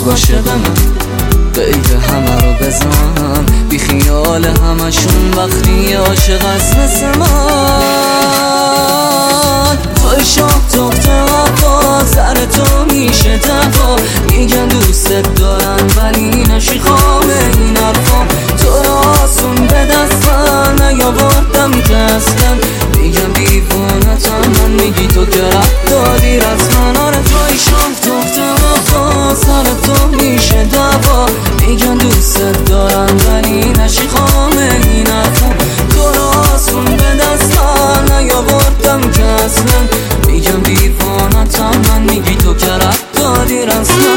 باشه به من، قید همه رو بزن، بی خیال همشون وقتی عاشق است مثل من. توی شاه تخت هوا سر تو میشه دوا، میگن دوستت دارن ولی نشی خامه این حرفا. تو رو آسون به دست من نیاوردم که اصلا، میگم دیوونتم من، میگی تو که رد دادی رسما. آره توی شاه تخت هوا سر تو میشه دوا، میگن دوستت دارن ولی نشی خامه این حرفا. تو رو آسون به دست من نیاوردم که اصلا، میگم دیوانتم من، میگی تو که رد دادی رسما.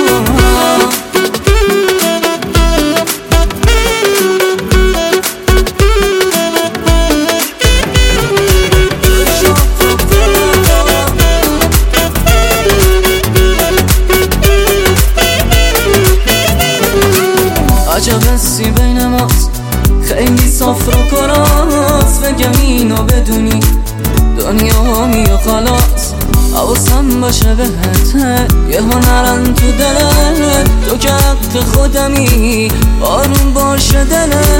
عجب حسی بین ماست، خیلی صاف رو کراست، بگم اینو بدونی دنیا میو خلاص. حواسم باشه بهت یه هنرن تو دلت، تو که حق خودمی آروم باشه دلت.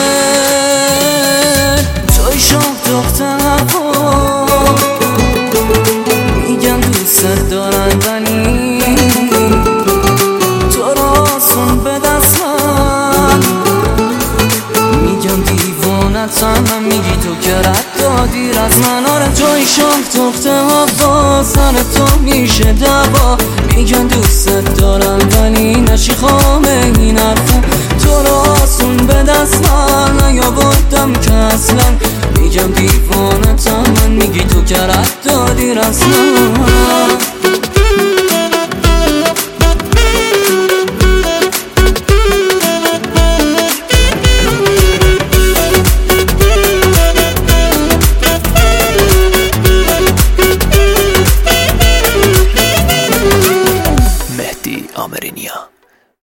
توی شاه تخت هوا میگن دوست دارن ولی تو رو آسون به دست من، میگم دیوانتم من، میگی تو که رد دادی از من. آره توی شاه تخت هوا سر تو میشه دوا، میگن دوستت دارن ولی نشی خامه این حرفا. تو رو آسون به دست من نیاوردم که اصلا، میگم دیوانتم من، میگی تو که رد دادی رسما.